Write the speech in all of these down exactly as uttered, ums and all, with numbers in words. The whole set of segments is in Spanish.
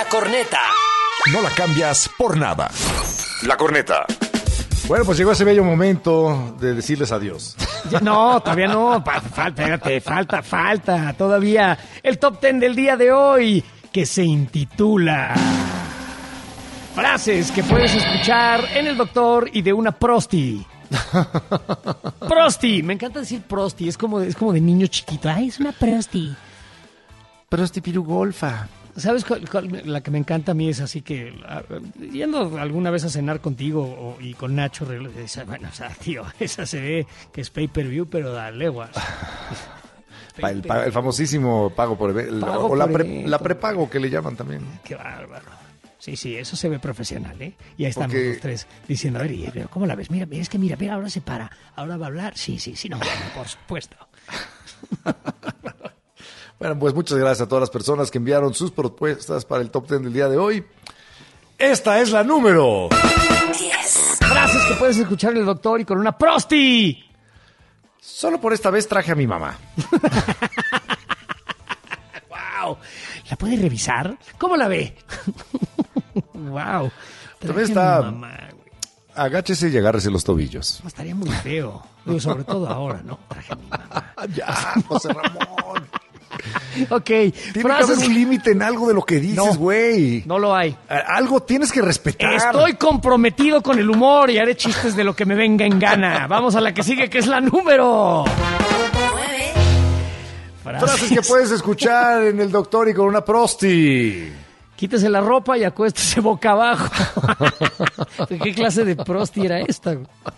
La corneta. No la cambias por nada. La corneta. Bueno, pues llegó ese bello momento de decirles adiós. No, todavía no. Pa- falta, espérate, falta, falta. Todavía el top ten del día de hoy, que se intitula Frases que puedes escuchar en El Doctor y de una prosti. Prosti. Me encanta decir prosti. Es como, es como de niño chiquito. Ay, es una prosti. Prosti pirugolfa. ¿Sabes cuál, cuál- la que me encanta a mí es así que a- yendo alguna vez a cenar contigo o- y con Nacho, esa, bueno, o sea, tío, esa se ve que es pay-per-view, pero da leguas. Pa- El, pa- el famosísimo pago por evento. Pago O la, por pre- evento. la prepago que le llaman también. Qué bárbaro. Sí, sí, eso se ve profesional, ¿eh? Y ahí estamos Porque- los tres diciendo, a ver, y- pero ¿cómo la ves? Mira, mira, es que mira, mira, ahora se para, ahora va a hablar. Sí, sí, sí, no, bueno, por supuesto. Bueno, pues muchas gracias a todas las personas que enviaron sus propuestas para el top ten del día de hoy. Esta es la número. Frases que puedes escuchar en El Doctor y con una prosti. Solo por esta vez traje a mi mamá. ¡Wow! ¿La puede revisar? ¿Cómo la ve? ¡Wow! También está- Agáchese y agárrese los tobillos. Estaría muy feo. Digo, sobre todo ahora, ¿no? Traje a mi mamá. Ya, José Ramón. Ok, Tiene que frases haber un límite en algo de lo que dices, No. güey. No lo hay. A- Algo tienes que respetar. Estoy comprometido con el humor y haré chistes de lo que me venga en gana. Vamos a la que sigue, que es la número. Frases que puedes escuchar en El Doctor y con una prosti. Quítese la ropa y acuéstese boca abajo. ¿Qué clase de prosti era esta?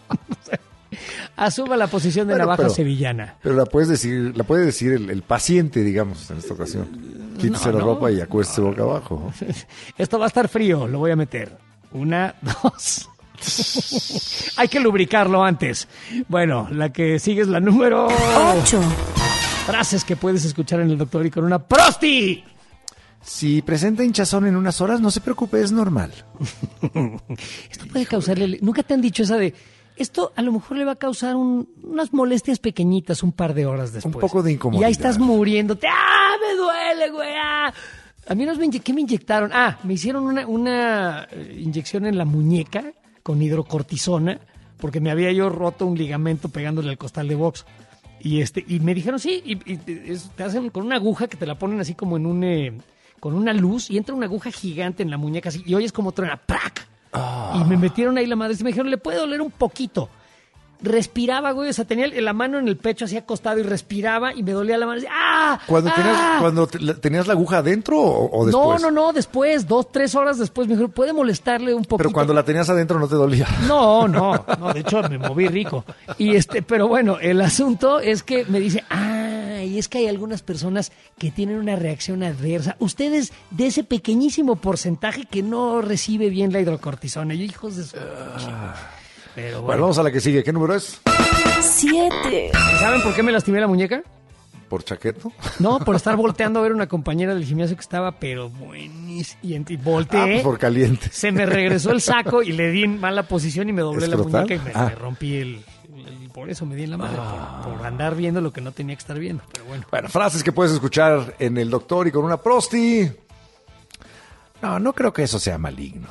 Asuma la posición de Bueno, navaja pero- sevillana. Pero la puedes decir, la puede decir el, el paciente, digamos, en esta ocasión. Quítese No, la no. ropa y acuéstese boca abajo. Esto va a estar frío, lo voy a meter. Una, dos. Hay que lubricarlo antes. Bueno, la que sigue es la número ocho. Frases que puedes escuchar en El Doctor y con una prosti. Si presenta hinchazón en unas horas, no se preocupe, es normal. Esto puede causarle... ¿Nunca te han dicho esa de... Esto a lo mejor le va a causar un- unas molestias pequeñitas un par de horas después. Un poco de incomodidad. Y ahí estás muriéndote. ¡Ah, me duele, güey! ¡Ah! A mí nos me inye- ¿Qué me inyectaron? Ah, me hicieron una, una eh, inyección en la muñeca con hidrocortisona porque me había yo roto un ligamento pegándole al costal de box. Y este y me dijeron, sí, y, y te- es- te hacen con una aguja que te la ponen así como en un... eh, con una luz y entra una aguja gigante en la muñeca así y oyes como truena, ¡prac! Y me metieron ahí la madre y me dijeron, le puede doler un poquito. Respiraba, güey, o sea, tenía la mano en el pecho así acostado y respiraba y me dolía la mano así, ¡ah! ¿Cuando, ¡Ah! tenías, cuando te- la- tenías la aguja adentro o, o No, después? no, no, después, dos, tres horas después me dijeron, puede molestarle un poquito. Pero cuando la tenías adentro no te dolía. No, no, no, de hecho me moví rico. Y este, pero bueno, el asunto es que me dice, ah, y es que hay algunas personas que tienen una reacción adversa. Ustedes de ese pequeñísimo porcentaje que no recibe bien la hidrocortisona. Y yo, hijos de su... Pero Bueno, bueno, vamos a la que sigue. ¿Qué número es? siete. ¿saben por qué me lastimé la muñeca? ¿Por chaqueto? No, por estar volteando a ver una compañera del gimnasio que estaba, pero buenísima. Y, ent- y Ah, volteé. pues por caliente. Se me regresó el saco y le di en mala posición y me doblé la ¿Escrotal? muñeca y me, Ah. me rompí el, el- Por eso me di en la madre, por, por andar viendo lo que no tenía que estar viendo. Pero bueno. Bueno, frases que puedes escuchar en El Doctor y con una prosti. No, no creo que eso sea maligno.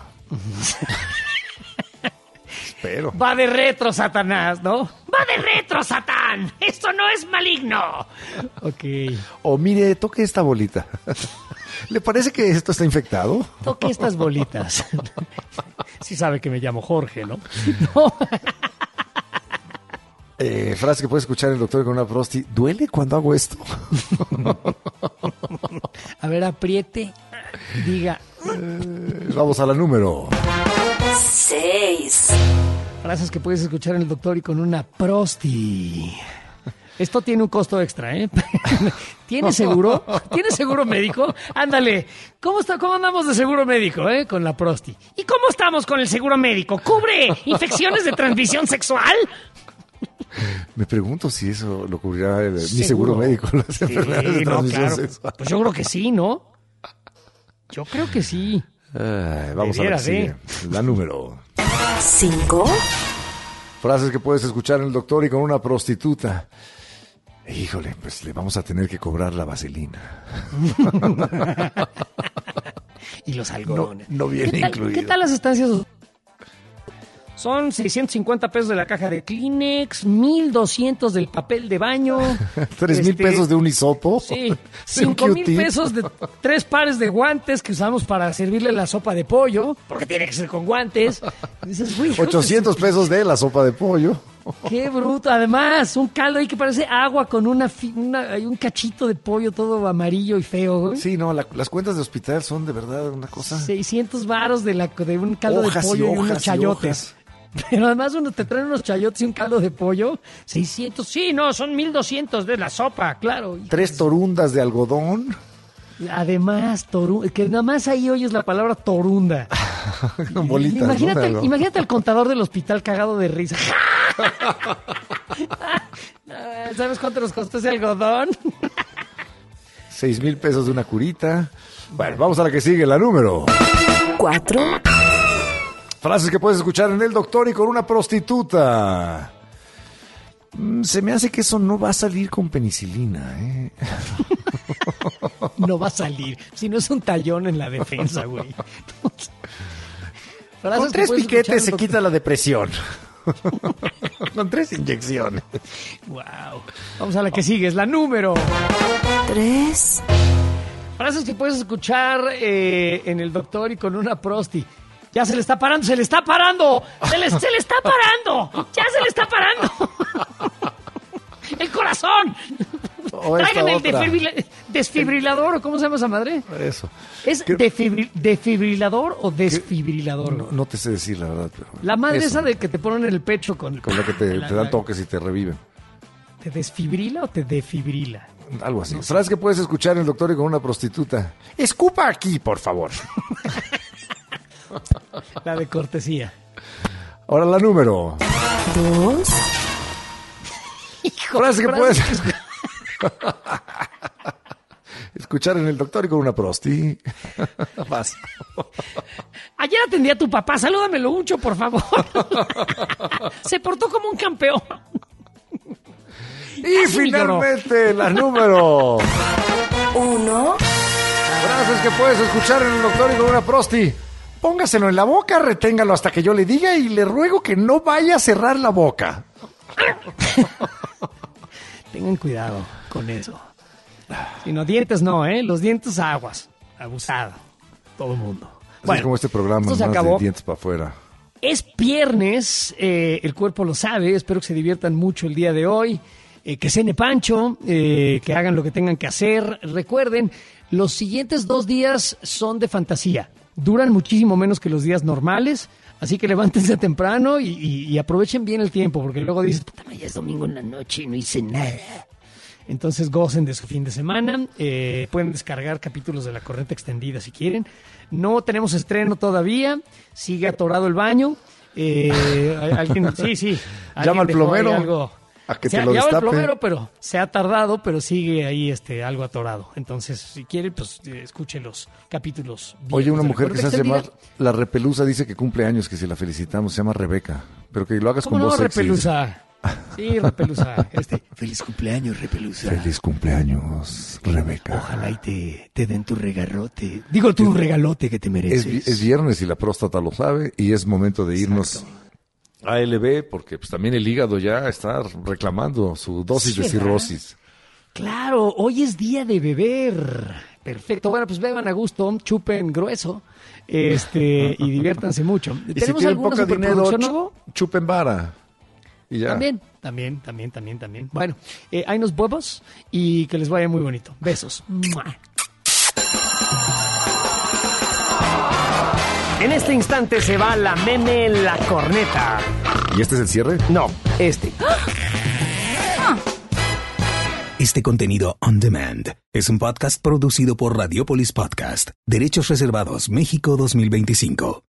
Espero. Va de retro, Satanás, ¿no? Va de retro, Satán. Esto no es maligno. Ok. O mire, toque esta bolita. ¿Le parece que esto está infectado? Toque estas bolitas. Sí sabe que me llamo Jorge, ¿no? No. Eh, frase que puedes escuchar en El Doctor y con una prosti. ¿Duele cuando hago esto? A ver, apriete. Diga. Vamos a la número. seis. Frases que puedes escuchar en El Doctor y con una prosti. Esto tiene un costo extra, ¿eh? ¿Tiene seguro? ¿Tiene seguro médico? Ándale. ¿Cómo está, cómo andamos de seguro médico, eh? Con la prosti. ¿Y cómo estamos con el seguro médico? ¿Cubre infecciones de transmisión sexual? Me pregunto si eso lo cubrirá el- mi Seguro. seguro médico, las enfermedades de no, transmisión claro. sexual. Pues yo creo que sí, ¿no? Yo creo que sí. Ay, vamos De a la veras, que ¿eh? sigue. La número. cinco. Frases que puedes escuchar en El Doctor y con una prostituta. Híjole, pues le vamos a tener que cobrar la vaselina. y los algodones. No, no viene ¿Qué tal, incluido. ¿Qué tal las estancias? Son seiscientos cincuenta pesos de la caja de Kleenex, mil doscientos del papel de baño. Tres mil este, pesos de un hisopo. Sí, De un cinco mil Q-tip. pesos de tres pares de guantes que usamos para servirle la sopa de pollo, porque tiene que ser con guantes. Dices, uy, ochocientos pesos de la sopa de pollo. qué bruto. Además, un caldo ahí que parece agua con una, fi- una hay un cachito de pollo todo amarillo y feo. Güey. Sí, no, la- las cuentas de hospital son de verdad una cosa. seiscientos varos de, la, de un caldo Hojas de y pollo y, hojas unos y chayotes. hojas. Pero además uno te traen unos chayotes y un caldo de pollo. seiscientos. Sí, no, son mil doscientos de la sopa, claro. Tres torundas de algodón. Además, toru, que nada más ahí oyes la palabra torunda. Con bolitas. ¿no? Imagínate, De algodón. imagínate al contador del hospital cagado de risa. ¿Sabes cuánto nos costó ese algodón? Seis mil pesos de una curita. Bueno, vamos a la que sigue, la número. cuatro, Frases que puedes escuchar en El Doctor y con una prostituta. Mm, Se me hace que eso no va a salir con penicilina, ¿eh? No va a salir. Si no es un tallón en la defensa, güey. Frases Con que tres puedes piquetes escuchar, se doctor. quita la depresión. Con tres inyecciones. Wow. Vamos a la que sigue, es la número. tres, Frases que puedes escuchar eh, en El Doctor y con una prosti. Ya se le está parando, se le está parando. Se le, se le está parando. Ya se le está parando. El corazón. O esta Traigan el otra. desfibrila- desfibrilador, ¿o cómo se llama esa madre? Eso. ¿Es ¿Qué- defibri- defibrilador o desfibrilador? No, no te sé decir la verdad, pero... La madre eso, esa de que te ponen en el pecho con... Con la que te, la- te dan la- toques y te reviven. ¿Te desfibrila o te defibrila? Algo así. Frases que puedes escuchar en El Doctor y con una prostituta. Escupa aquí, por favor. La de cortesía. Ahora la número. dos, Frases que Frases puedes escuchar en El Doctor y con una prosti. Vas. Ayer atendí a tu papá, salúdamelo mucho, por favor. Se portó como un campeón. Y Casi me lloró. finalmente la número. uno, Frases que puedes escuchar en El Doctor y con una prosti. Póngaselo en la boca, reténgalo hasta que yo le diga y le ruego que no vaya a cerrar la boca. Tengan cuidado con eso. Si no, dientes no, ¿eh? Los dientes aguas. Abusado. Todo el mundo. Así es como este programa, esto más se acabó. de dientes para afuera. Es viernes, eh, el cuerpo lo sabe, espero que se diviertan mucho el día de hoy, eh, que cene pancho, eh, que hagan lo que tengan que hacer. Recuerden, los siguientes dos días son de fantasía, duran muchísimo menos que los días normales, así que levántense temprano y, y- y aprovechen bien el tiempo, porque luego dices, puta, ya es domingo en la noche y no hice nada. Entonces gocen de su fin de semana. Eh, pueden descargar capítulos de La Corneta Extendida si quieren. No tenemos estreno todavía. Sigue atorado el baño. Eh, alguien, sí, sí. Alguien Llama al dejó ahí plomero algo. a que Se te ha- lo llama al destape. plomero, pero se ha tardado, pero sigue ahí este algo atorado. Entonces, si quieren, pues eh, escuchen los capítulos. Oye, viejos una de La mujer que se Corneta hace llamar Extendida. La Repelusa dice que cumple años, que si la felicitamos, se llama Rebeca. Pero que lo hagas ¿Cómo con no, voz sexy. Repelusa? Sí, Repelusa. Este, feliz cumpleaños, Repelusa. Feliz cumpleaños, Rebeca. Ojalá y te, te den tu regarrote. Digo, tu regalote que te Es, mereces. vi- es viernes y la próstata lo sabe y es momento de irnos a L B porque pues también el hígado ya está reclamando su dosis Sí, de ¿verdad? cirrosis. Claro, hoy es día de beber. Perfecto. Bueno, pues beban a gusto, chupen grueso, este, y diviértanse mucho. Y si ¿Tenemos tienen alguna poco dinero, superproducción chu- nuevo? chupen vara. Y ya. También, también, también, también, también. Bueno, eh, hay unos huevos y que les vaya muy bonito. Besos. ¡Mua! En este instante se va la meme en la corneta. ¿Y este es el cierre? No, este. Este contenido on demand es un podcast producido por Radiopolis Podcast, Derechos Reservados México dos mil veinticinco.